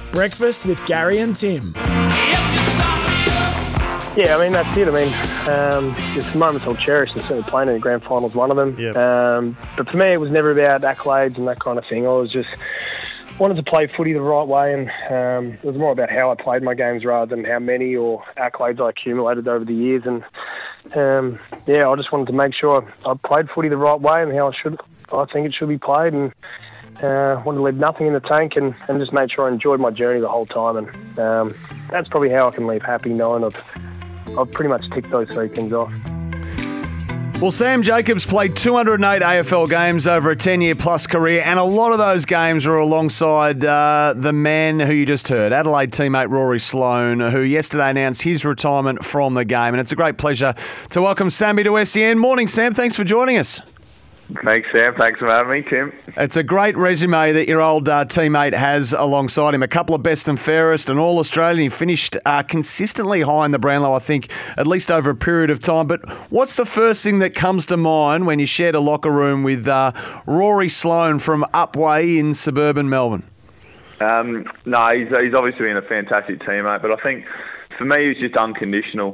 Breakfast with Gary and Tim. Yeah, I mean, that's it. I mean, it's moments I'll cherish, and certainly playing in the grand final is one of them. Yep. But for me, it was never about accolades and that kind of thing. I was just wanted to play footy the right way, and it was more about how I played my games rather than how many or accolades I accumulated over the years. And I just wanted to make sure I played footy the right way and how I think it should be played, and wanted to leave nothing in the tank and just made sure I enjoyed my journey the whole time. And that's probably how I can leave happy, knowing I've pretty much ticked those three things off. Well, Sam Jacobs played 208 AFL games over a 10-year plus career, and a lot of those games were alongside the man who you just heard, Adelaide teammate Rory Sloane, who yesterday announced his retirement from the game. And it's a great pleasure to welcome Sammy to SEN. Morning, Sam. Thanks for joining us. Thanks, Sam. Thanks for having me, Tim. It's a great resume that your old teammate has alongside him. A couple of best and fairest, and All-Australian. He finished consistently high in the Brownlow, I think, at least over a period of time. But what's the first thing that comes to mind when you shared a locker room with Rory Sloane from Upwey in suburban Melbourne? No, he's obviously been a fantastic teammate, but I think for me, he was just unconditional.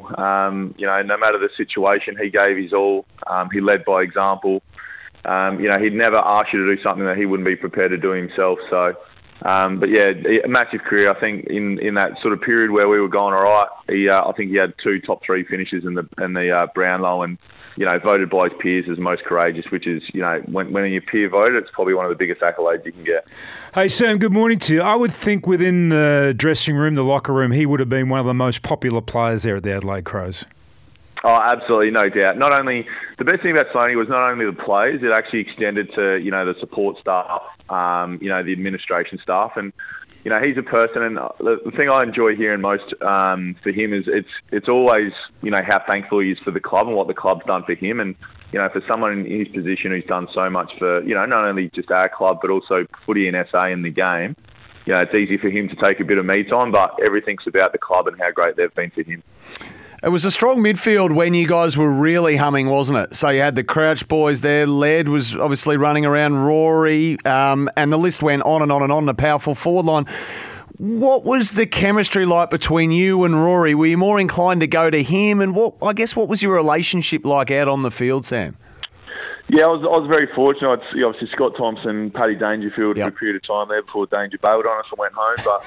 No matter the situation, he gave his all. He led by example. He'd never ask you to do something that he wouldn't be prepared to do himself. So, a massive career. I think in that sort of period where we were going all right, I think he had 2 top 3 finishes in the Brownlow, and voted by his peers as most courageous, which is when you peer voted, it's probably one of the biggest accolades you can get. Hey Sam, good morning to you. I would think within the dressing room, the locker room, he would have been one of the most popular players there at the Adelaide Crows. Oh, absolutely, no doubt. Not only the best thing about Stoney was not only the players, it actually extended to the support staff, the administration staff, and he's a person. And the thing I enjoy hearing most for him is it's always how thankful he is for the club and what the club's done for him. And for someone in his position who's done so much for not only just our club but also footy and SA in the game. It's easy for him to take a bit of me time, but everything's about the club and how great they've been for him. It was a strong midfield when you guys were really humming, wasn't it? So you had the Crouch boys there. Laird was obviously running around, Rory, and the list went on and on and on, the powerful forward line. What was the chemistry like between you and Rory? Were you more inclined to go to him? And what was your relationship like out on the field, Sam? Yeah, I was very fortunate. Obviously, Scott Thompson, Paddy Dangerfield for a period of time there before Danger bailed on us and went home.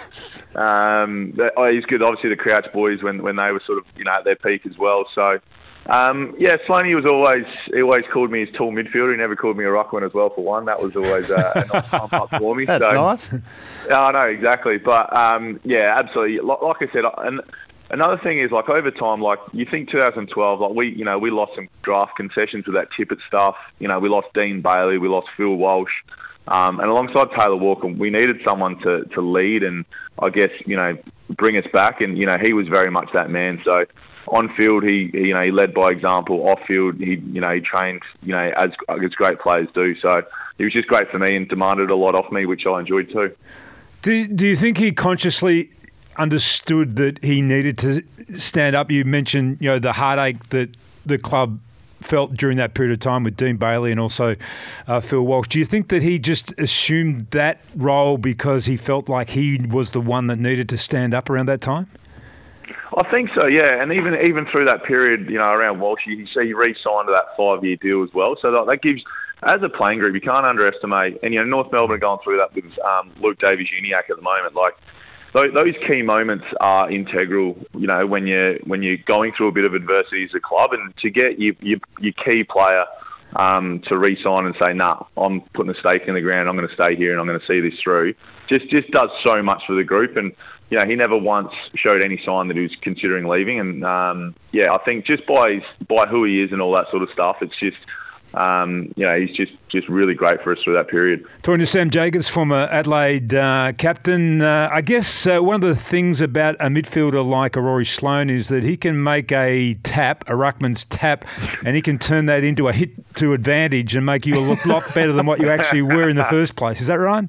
But he's good. Obviously, the Crouch boys when they were sort of at their peak as well. So Sloaney was always called me his tall midfielder. He never called me a ruckman as well for one. That was always a nice pump up for me. That's nice. I know exactly. But absolutely. Like I said, and another thing is, over time, you think 2012, we lost some draft concessions with that Tippett stuff. We lost Dean Bailey, we lost Phil Walsh, and alongside Taylor Walker, we needed someone to lead and I guess bring us back. And he was very much that man. So on field, he led by example. Off field, he trained as great players do. So he was just great for me and demanded a lot off me, which I enjoyed too. Do you think he consciously understood that he needed to stand up? You mentioned, the heartache that the club felt during that period of time with Dean Bailey and also Phil Walsh. Do you think that he just assumed that role because he felt like he was the one that needed to stand up around that time? I think so, yeah. And even through that period, around Walsh, he re-signed to that 5-year deal as well. So that gives, as a playing group, you can't underestimate. And North Melbourne are going through that with Luke Davies-Uniacke at the moment. Those key moments are integral, when you're going through a bit of adversity as a club, and to get your key player to re-sign and say, nah, I'm putting a stake in the ground, I'm going to stay here and I'm going to see this through, just does so much for the group. And he never once showed any sign that he was considering leaving. And I think just by who he is and all that sort of stuff, it's just he's just really great for us through that period. Talking to Sam Jacobs, former Adelaide captain. I guess one of the things about a midfielder like a Rory Sloane is that he can make a ruckman's tap, and he can turn that into a hit to advantage and make you look a lot better than what you actually were in the first place. Is that right?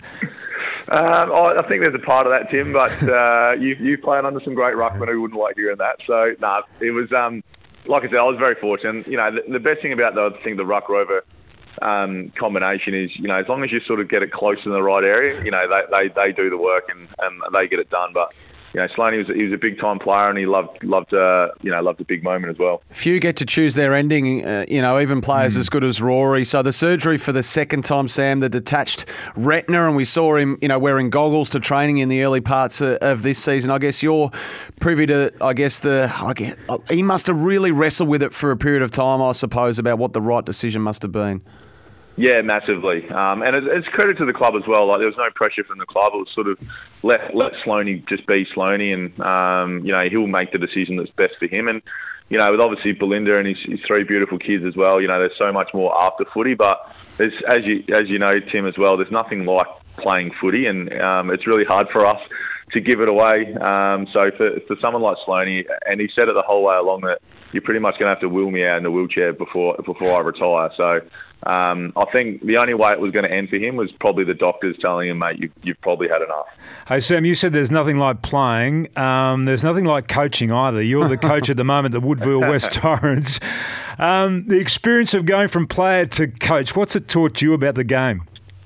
I think there's a part of that, Tim, but you played under some great ruckmen who wouldn't like hearing that. So, it was... like I said, I was very fortunate. The best thing about the Ruck Rover combination is, as long as you sort of get it close in the right area, they do the work and they get it done. But Sloaney was a big time player, and he loved a big moment as well. Few get to choose their ending, even players as good as Rory. So the surgery for the second time, Sam, the detached retina, and we saw him, wearing goggles to training in the early parts of this season. I guess you're privy to, he must have really wrestled with it for a period of time, I suppose, about what the right decision must have been. Yeah, massively. And it's credit to the club as well. Like, there was no pressure from the club. It was sort of let Sloaney just be Sloaney, and he'll make the decision that's best for him. And with obviously Belinda and his three beautiful kids as well, there's so much more after footy. But there's, as you know, Tim, as well, there's nothing like playing footy, and it's really hard for us to give it away. So for someone like Sloaney, and he said it the whole way along that you're pretty much going to have to wheel me out in the wheelchair before I retire. So I think the only way it was going to end for him was probably the doctors telling him, mate, you've probably had enough. Hey, Sam, you said there's nothing like playing. There's nothing like coaching either. You're the coach at the moment at Woodville West Torrens. The experience of going from player to coach, what's it taught you about the game?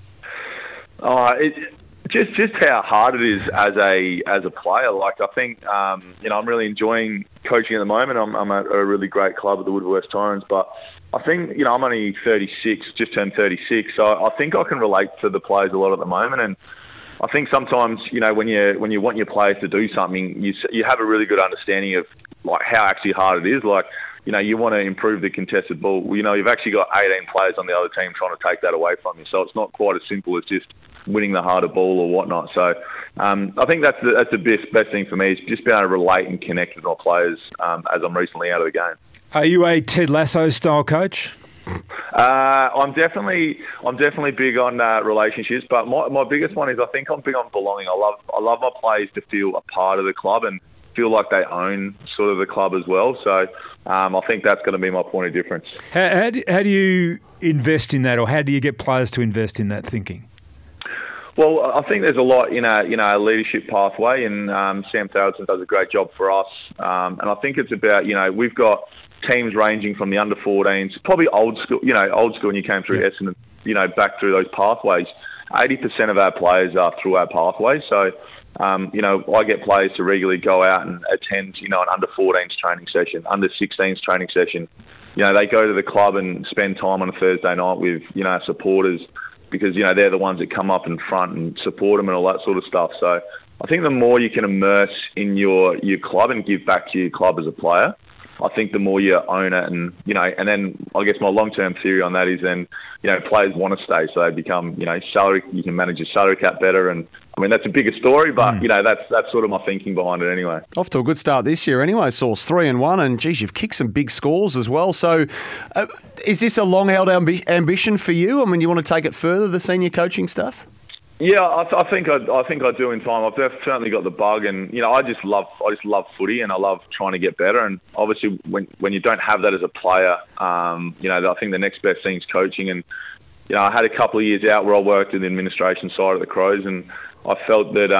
Just how hard it is as a player. Like, I think I'm really enjoying coaching at the moment. I'm at a really great club at the Woodville West Torrens, but I think I'm only 36, just turned 36, so I think I can relate to the players a lot at the moment. And I think sometimes when you want your players to do something, you have a really good understanding of like how actually hard it is. Like, you want to improve the contested ball. You've actually got 18 players on the other team trying to take that away from you. So it's not quite as simple as just winning the harder ball or whatnot. So I think that's the best thing for me, is just being able to relate and connect with my players as I'm recently out of the game. Are you a Ted Lasso style coach? I'm definitely big on relationships, but my biggest one is I think I'm big on belonging. I love my players to feel a part of the club and feel like they own sort of the club as well. So I think that's going to be my point of difference. How do you invest in that, or how do you get players to invest in that thinking? Well, I think there's a lot in a leadership pathway, and Sam Thoraldson does a great job for us. And I think it's about, we've got teams ranging from the under 14s, probably old school when you came through Essendon, back through those pathways. 80% of our players are through our pathways. So, I get players to regularly go out and attend, an under 14s training session, under 16s training session. They go to the club and spend time on a Thursday night with, our supporters, because, they're the ones that come up in front and support them and all that sort of stuff. So I think the more you can immerse in your club and give back to your club as a player, I think the more you own it. And, and then I guess my long-term theory on that is then, players want to stay. So they become, salary, you can manage your salary cap better. And I mean, that's a bigger story, but, that's sort of my thinking behind it anyway. Off to a good start this year anyway, Sauce, 3-1. And, geez, you've kicked some big scores as well. So is this a long-held ambition for you? I mean, you want to take it further, the senior coaching stuff? Yeah, I think I do in time. I've certainly got the bug, and I just love footy, and I love trying to get better. And obviously, when you don't have that as a player, I think the next best thing is coaching. And I had a couple of years out where I worked in the administration side of the Crows, and I felt that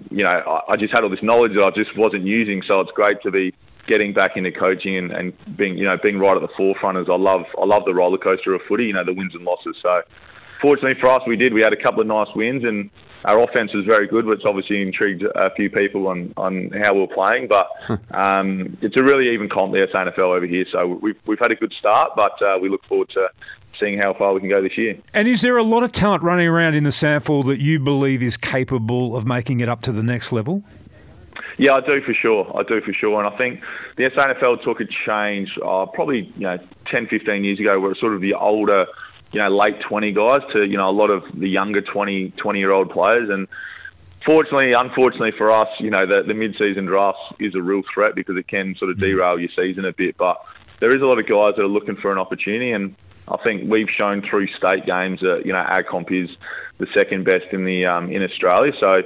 I just had all this knowledge that I just wasn't using. So it's great to be getting back into coaching and being right at the forefront. As I love the roller coaster of footy, the wins and losses. So. Fortunately for us, we had a couple of nice wins, and our offense was very good, which obviously intrigued a few people on how we were playing. But it's a really even comp, the SANFL over here. So we've had a good start, but we look forward to seeing how far we can go this year. And is there a lot of talent running around in the SANFL that you believe is capable of making it up to the next level? Yeah, I do for sure. And I think the SANFL took a change probably 10, 15 years ago, where it was sort of the older, late 20 guys to, a lot of the younger 20-year-old players. And unfortunately for us, the mid-season draft is a real threat because it can sort of derail your season a bit. But there is a lot of guys that are looking for an opportunity, and I think we've shown through state games that, our comp is the second best in Australia. So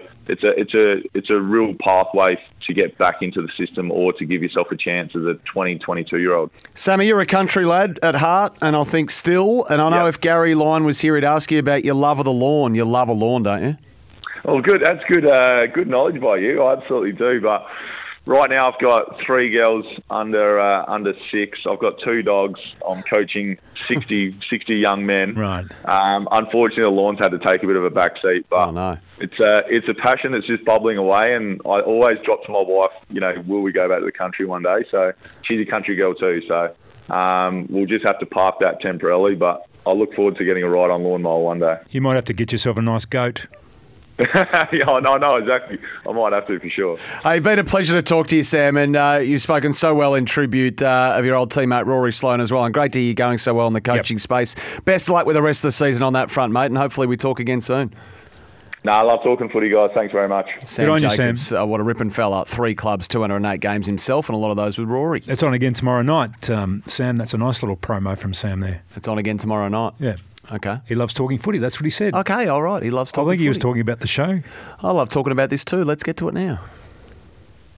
it's a real pathway to get back into the system or to give yourself a chance as a 20, 22-year-old. Sammy, you're a country lad at heart, and I think still. And I know if Gary Lyon was here, he'd ask you about your love of the lawn. You love a lawn, don't you? Well, good. That's good. Good knowledge by you. I absolutely do. But Right now, I've got 3 girls under 6. I've got 2 dogs. I'm coaching 60 young men. Right. Unfortunately, the lawn's had to take a bit of a back seat, but Oh, no. it's a passion that's just bubbling away. And I always drop to my wife, will we go back to the country one day? So she's a country girl too. So we'll just have to park that temporarily. But I look forward to getting a ride on lawnmower one day. You might have to get yourself a nice goat. Yeah, no, exactly. I might have to for sure. Hey, it's been a pleasure to talk to you, Sam, and you've spoken so well in tribute of your old teammate Rory Sloane as well, and great to hear you going so well in the coaching space. Best of luck with the rest of the season on that front, mate, and hopefully we talk again soon. I love talking footy, guys. Thanks very much. Sam Good on you, Jacobs, Sam. what a ripping fella. 3 clubs, 208 games himself, and a lot of those with Rory. It's on again tomorrow night. Sam, that's a nice little promo from Sam there. It's on again tomorrow night. Yeah. Okay. He loves talking footy. That's what he said. Okay, all right. He loves I talking think he was footy. talking about the show. I love talking about this too. Let's get to it now.